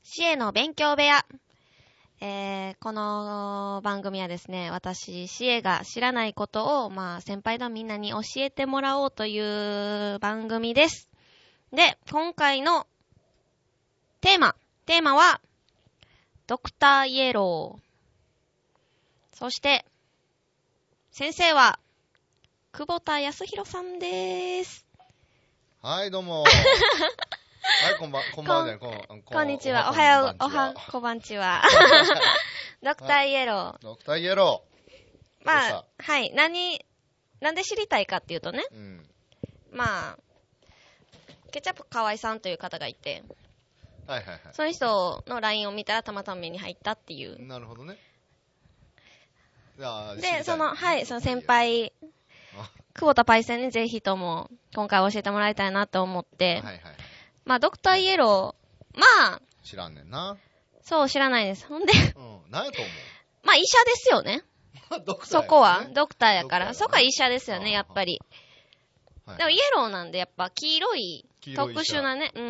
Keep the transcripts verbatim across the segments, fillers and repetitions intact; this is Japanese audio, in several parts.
シエの勉強部屋。えー、この番組はですね、私、シエが知らないことを、まあ、先輩のみんなに教えてもらおうという番組です。で、今回のテーマ、テーマは、ドクターイエロー。そして、先生は、久保田康弘さんです。 はい、どうも。はい、こんばん、こんばんはじゃない、こん、 こん、こんにちは。おはよう、おは、こんばんちは。ドクターイエロー、はい。 ドクターイエロー。まあ、はい。何、なんで知りたいかっていうとね。 うん、 まあ、ケチャップ河合さんという方がいて。 はいはいはい。 その人の ライン を見たらたまたま目に入ったっていう。 なるほどね。いやで、その、はい、その先輩、久保田パイセンにぜひとも今回教えてもらいたいなと思って。はいはい。まあ、ドクターイエロー、まあ、 知らんねんな。 そう、知らないです。ほんで、 うん、何やと思う？ まあ、医者ですよね。 ドクター、ね、 そこは、ドクターやから。そこは医者ですよね、やっぱり。はい、でも、イエローなんで、やっぱ、黄色い、特殊なね、うん。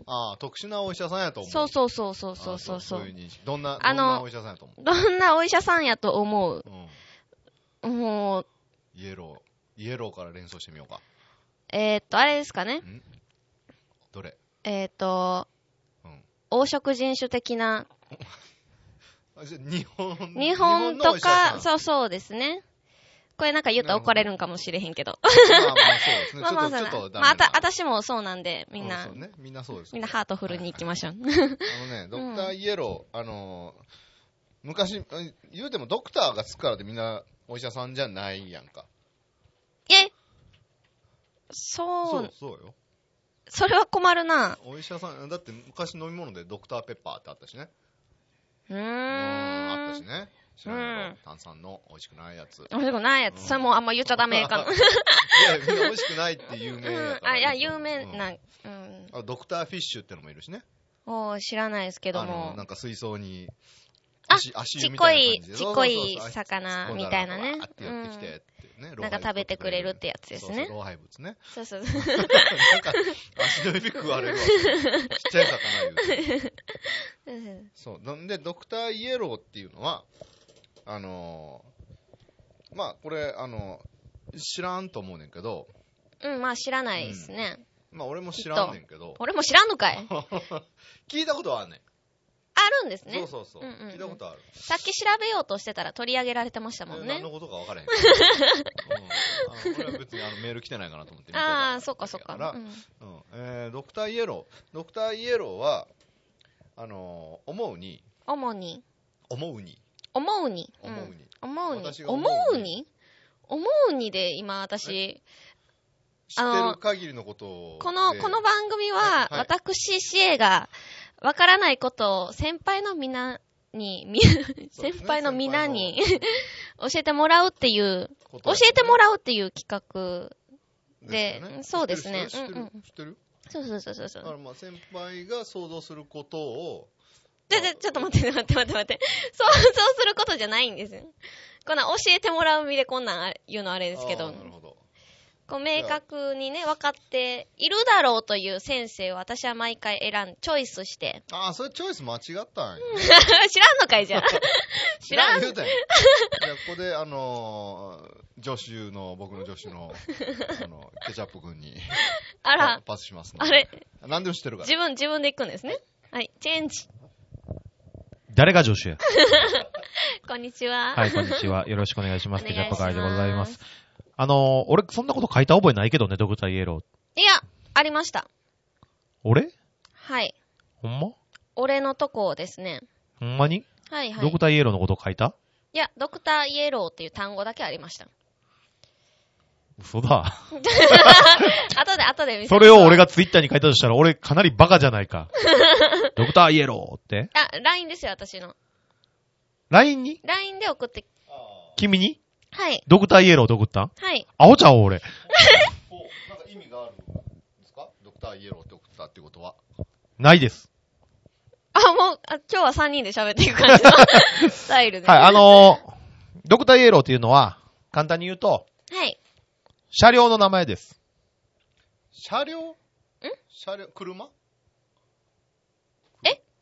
ああ、特殊なお医者さんやと思う。 そうそうそうそうそうそう。 そういう認識。どんな、どんなお医者さんやと思う？ どんなお医者さんやと思う。うん、もう、 イエロー、イエローから連想してみようか。 えー、っと、あれですかね。 んどれ？ えー、っと、うん、黄色人種的な。 日本、 日本とか、そうそうですね。これなんか言ったら怒れるんかもしれへんけど。 まあまあそうですね。まあまあちょっと、ちょっとまあ、あた、私もそうなんで、みんな。 そうね。みんなそうです、 ね。みんなハートフルに行きましょう。 はいはい、あのね、ドクターイエロー、あのー、昔、言うてもドクターがつくからでみんなお医者さんじゃないやんか。 えそう。 そう、そうよ。 それは困るな。 お医者さん、だって昔飲み物でドクターペッパーってあったしね。 うーん。 あったしね。知らないけど、炭酸の美味しくないやつ。 美味しくないやつ。うん、それもあんま言っちゃダメかな。いや、みんな美味しくないって有名やから。 うん、あ、いや、有名な、うん。 あ、ドクターフィッシュってのもいるしね。 おー、知らないですけども。 あの、なんか水槽に、 足、足湯みたいな感じで。ちっこい、ちっこい魚みたいなね。 あってやってきてっていうね。 なんか食べてくれるってやつですね。 そうそう、老廃物ね。 そうそう。 なんか、足の指食われるわ。ちっちゃい魚言うて。そう。なんで、ドクターイエローっていうのは、あのー、まあ、これ、あのー、知らんと思うねんけど。 うん、まあ知らないですね。 うん、まあ、俺も知らんねんけど。 俺も知らんのかい聞いたことはあんねん。 あるんですね。 そうそうそう。うんうんうん、聞いたことある。 さっき調べようとしてたら取り上げられてましたもんね。 何のことか分からへんけど。うん、あの俺は別にあのメール来てないかなと思って見てた。 ああ、そっかそっか。 うんうんえー、ドクターイエロー。ドクターイエローは、あのー、思うに。 主に。 思うに。 思うに。 思うに。 思うに。 私が思うに思うにで今私、 知ってる限りのことを。 この、この番組は、はいはい、私、シエが、わからないことを先輩のみんなに、ね、先輩のみんなに教えてもらうっていう、ね、教えてもらうっていう企画で、でね、そうですね。 知ってる、うんうん、知ってるそうそうそうそう。 だからまあ先輩が想像することを。 で、で、ちょっと待って待って待って待って。想像することじゃないんですよ。こんな教えてもらう身でこんなん言うのあれですけど。 なるほど。 こう明確にね、分かっているだろうという先生を私は毎回選ん、チョイスして。 ああ、それチョイス間違ったんや、ね。 知らんのかいじゃん。知らん。 言うたんや。じゃあ、ここで、あのー、助手の、僕の助手の、あの、ケチャップ君に、 あら、 パスしますので。あれ何でも知ってるから。 自分、自分で行くんですね。はい、チェンジ。 誰が助手やこんにちは。 はい、こんにちは。よろしくお願いします。ケチャップ会でございます。あのー、俺、そんなこと書いた覚えないけどね、ドクターイエロー。いや、ありました。 俺？ はい。 ほんま？ 俺のとこですね。 ほんまに？ はいはい。 ドクターイエローのこと書いた？ いや、ドクターイエローっていう単語だけありました。 嘘だ。 後で、後で見せて。 それを俺がツイッターに書いたとしたら、俺かなりバカじゃないか。ドクターイエローって？ あ、ライン ですよ、私の。 ライン に？ ライン で送って。 君に？ はい。 ドクターイエローって送ったん？ はい。 アホちゃう俺。 なんか意味があるんですか？ドクターイエローって送ったってことは。 ないです。 あ、もう、あ今日はさんにんで喋っていく感じのスタイルで。 はい、あのー、ドクターイエローっていうのは、簡単に言うと、 はい。 車両の名前です。 車両？ ん？ 車両、車？ え？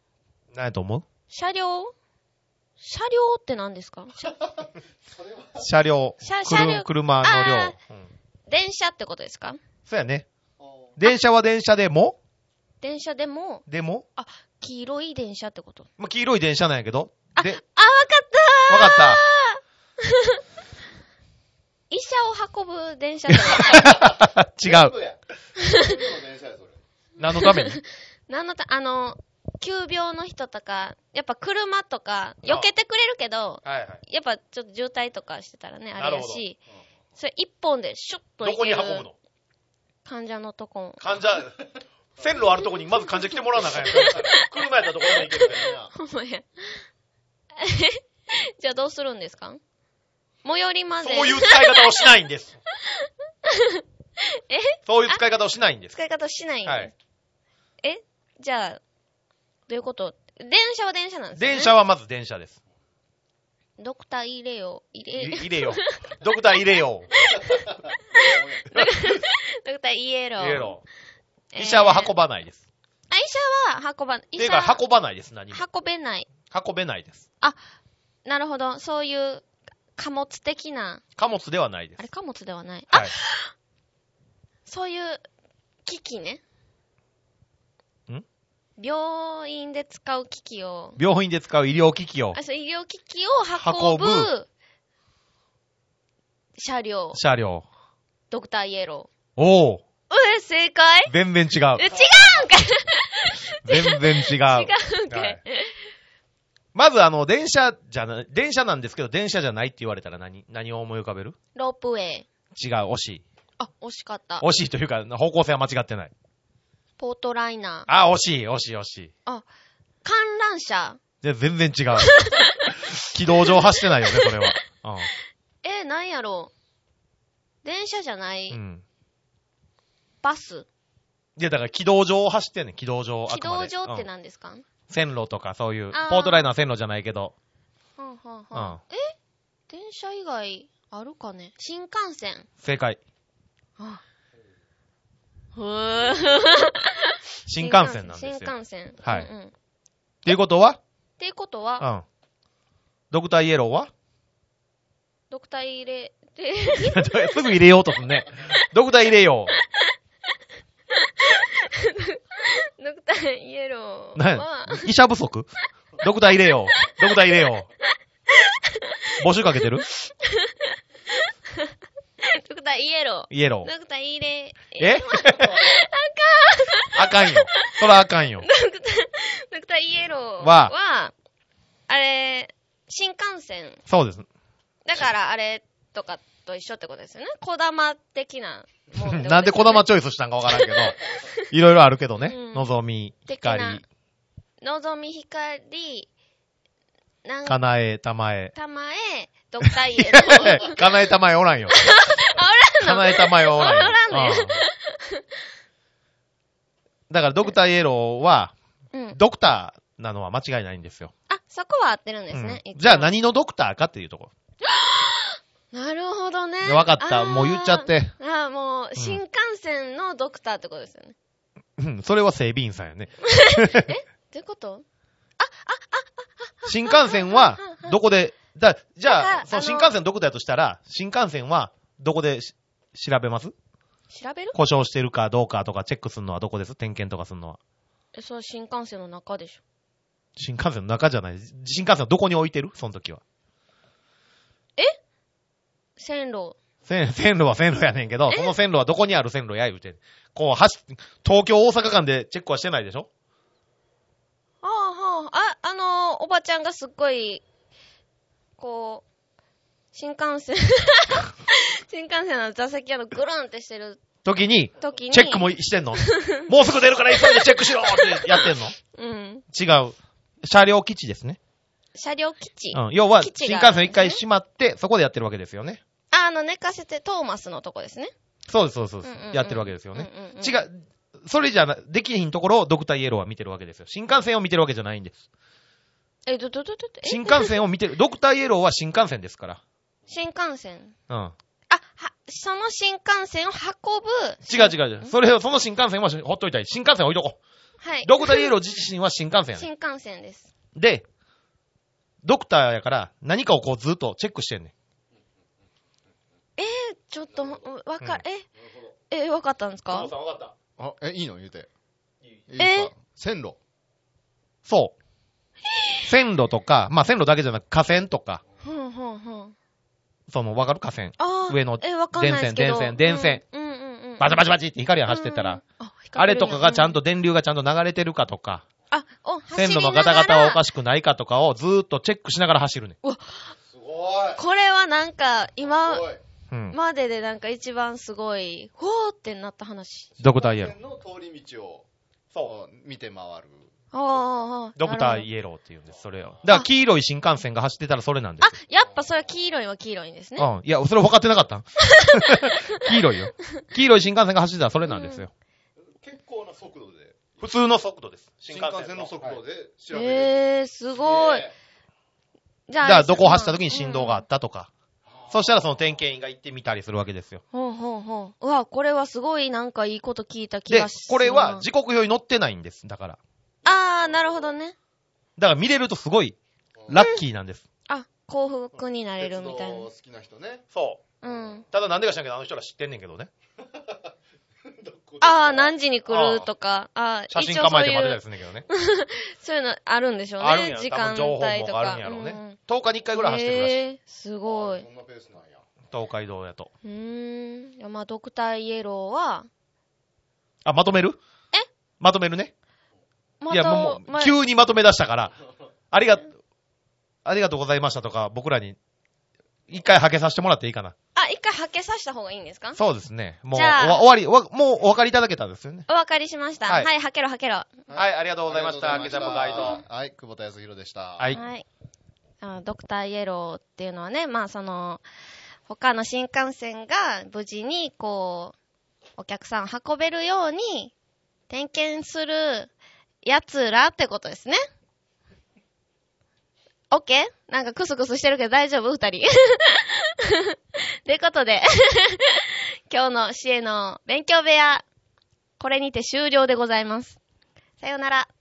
何やと思う？ 車両車両って何ですか？ 車両。 車車両車の量、うん。 電車ってことですか？ そうやね。電車は電車でも電車でもでもあ、黄色い電車ってこと？ まあ、黄色い電車なんやけど。 あ、 で、 あ、わかったわかった医者を運ぶ電車じゃない違う。何のために？ 何のた、あの、急病の人とか、やっぱ車とか、避けてくれるけど、 はいはい。 やっぱちょっと渋滞とかしてたらね、あれやし、 うん、 それ一本でシュッとどこにいける。 運ぶの？ 患者のとこ。 患者、線路あるとこにまず患者来てもらわなあかんやん。車やったらどこでも行けるからな。 ほんまや。じゃあどうするんですか？最寄りまで。 そういう使い方をしないんです。 え？ そういう使い方をしないんです。 使い方しないんです。 はい。 え？じゃあ、どういうこと？電車は電車なんですね。 電車はまず電車です。 ドクター入れよ。入れ、 入れよ。ドクター入れよ。 ドクターイエロー。 イエロー。医者は運ばないです。 あ、医者は運ば、医者ていうか運ばないです、何も。 運べない。 運べないです。 あ、なるほど。そういう貨物的な。 貨物ではないです。 あれ、貨物ではない。 はい。 あ、そういう機器ね。 ん？ 病院で使う機器を。 病院で使う医療機器を。 あ、そう、医療機器を運ぶ。運ぶ車両。 車両。 ドクターイエロー。おー。 え、正解？ 全然違う。 え、違うんか全然違う。 違うんかい、はい、 まずあの、電車じゃな、電車なんですけど、電車じゃないって言われたら何、何を思い浮かべる？ ロープウェイ。 違う、惜しい。 あ、惜しかった。 惜しいというか、方向性は間違ってない。 ポートライナー。 あ、惜しい、惜しい、惜しい。 あ、観覧車。 全然違う。軌道上走ってないよね、これは。うん、 え、なんやろう。電車じゃない。 うん。 バス。 いや、だから軌道上を走ってんねん、軌道上。 軌道上って何ですか？うん、 線路とかそういう、ポートライナー線路じゃないけど。 はんはんはん、うん、え？電車以外あるかね？新幹線。 正解。 あ、ふー新幹線なんですよ。 新幹線。 はい。 うんうん、 っていうことは？ っていうことは、 うん。ドクターイエローは？ ドクター入れ、 すぐ入れようとすんね。ドクター入れよう。 ドクターイエローは医者不足？ドクター入れよう。ドクター入れよう。募集かけてる？ ドクターイエロー。 イエロー。 ドクター入れ。 え？あかん。あかんよ。そらあかんよ。 ドクター、ドクターイエローは、はあれ、新幹線。 そうです。 だからあれとかと一緒ってことですよね。小玉的なもん、ね。 なんで小玉チョイスしたんかわからんけど、いろいろあるけどね。のぞみ、光。 のぞみ、光、 なんかなえ、たまえ。 たまえ、ドクターイエロー。 かなえたまえおらんよ。 あ、おらんの？ かなえたまえおらんよ。 おらんのよ。 だからドクターイエローは、 うん、 ドクターなのは間違いないんですよ。 あ、そこは合ってるんですね。 うん、じゃあ何のドクターかっていうところ。 なるほどね。 わかった。もう言っちゃって。 ああ、もう、新幹線のドクターってことですよね。 うん、それは整備員さんやね。 え？どういうこと？あ、あ、あ、 あ、新幹線は、どこで、だ、じゃあ、その新幹線ドクターとしたら、新幹線は、どこで調べます？ 調べる？ 故障してるかどうかとかチェックするのはどこです？点検とかするのは。 え、それ新幹線の中でしょ。 新幹線の中じゃない。新幹線はどこに置いてる？その時は。 え？線路。 線、線路は線路やねんけど、その線路はどこにある線路や言うて。こう、はし、東京、大阪間でチェックはしてないでしょ？ はあはあ、あ、あのー、おばちゃんがすっごい、こう、新幹線、新幹線の座席あの、ぐるんってしてる時に、 時に、 チェックもしてんの？もうすぐ出るから急いでチェックしろってやってんの？ うん。 違う。車両基地ですね。 車両基地。 うん。要は、新幹線一回閉まって、そこでやってるわけですよね。 あ、あの、寝かせて、トーマスのとこですね。 そうです、そうです、そうです、うんうんうん。やってるわけですよね。うんうんうん、違う。それじゃな、できひんところをドクターイエローは見てるわけですよ。新幹線を見てるわけじゃないんです。 え、ど、ど、ど、ど、 新幹線を見てる。ドクターイエローは新幹線ですから。 新幹線。 うん。あ、 は、その新幹線を運ぶ。 違う違う違う。それを、その新幹線はほっといたい。新幹線置いとこう。 はい。 ドクターイエロー自身は新幹線やね新幹線です。 で、ドクターやから何かをこうずっとチェックしてんねん。 えー、ちょっと、わか、 うんえ、え、わかったんですか？ さんわかった。 あ、え、いいの言うて。 いいいいですか？線路。 そう。線路とか、まあ線路だけじゃなく河川とか。 ふんふんふん。 その、わかる河川。 あー上のえ、わかんない電線、 ですけど。 電線、電線。 うんうんうんうん。 バチバチバチって光が走ってたら、 うんうんあ、 あれとかがちゃんと、 と電流がちゃんと流れてるかとか、 あ、お、 線路のガタガタはおかしい。 しくないかとかをずーっとチェックしながら走るねん。 すごい。 これはなんか、今すごい。 うん。 まででなんか一番すごい、ほーってなった話。 ドクターイエロー。 線の通り道を、 そう。 見て回る。 ああ、ああ。 ドクターイエローって言うんです、それを。だから黄色い新幹線が走ってたらそれなんであす。、 やっぱそれは黄色いは黄色いんですね。 うん。いや、それ分かってなかったん黄色いよ。黄色い新幹線が走ってたらそれなんですよ。 結構な速度で。 普通の速度です。 新幹線の速度で調べる。 えー、すごい。じゃあ、 だからどこを走った時に振動があったとか。そしたらその点検員が行ってみたりするわけですよ。 ほうほうほう。うわ、これはすごいなんかいいこと聞いた気でがする。 これは時刻表に載ってないんです。だから。 あー、なるほどね。 だから見れるとすごいラッキーなんです。 あ、幸福になれるみたいな。 鉄道好きな人ね。 そうん。 う。ただなんでか知らんけどあの人ら知ってんねんけどね。 あー、何時に来るとか。あー、 写真構えて待ってたり一応するんだけどね。 そういう、そういうのあるんでしょうね。 あるんやろ。 時間多分情報帯とか。 もあるんやろうね。 うんとおかにいっかいぐらい走ってるらしい。 えー、すごい。 そんなペースなんや。 東海道やと。 うーん。いや、まあ、ドクターイエローは、 あ、まとめるえまとめるね。 まいや、もう、もまう急にまとめ出したから、ありが、ありがとうございましたとか、僕らに、一回はけさせてもらっていいかな。 あ、一回はけさせた方がいいんですか？ そうですね。もう、 じゃあおわ終わり、わもうお分かりいただけたんですよね。 お分かりしました。 ははいい、はけろはけろ。 はい、ありがとうございました。 ありケチャッがとうございましたプガイド。 はい、久保田康弘でした。 はい。 はい。あドクターイエローっていうのはね、まあその、他の新幹線が無事にこう、お客さんを運べるように点検する奴らってことですね。オッケー？なんかクスクスしてるけど大丈夫？二人。ということで、今日のシエの勉強部屋、これにて終了でございます。さようなら。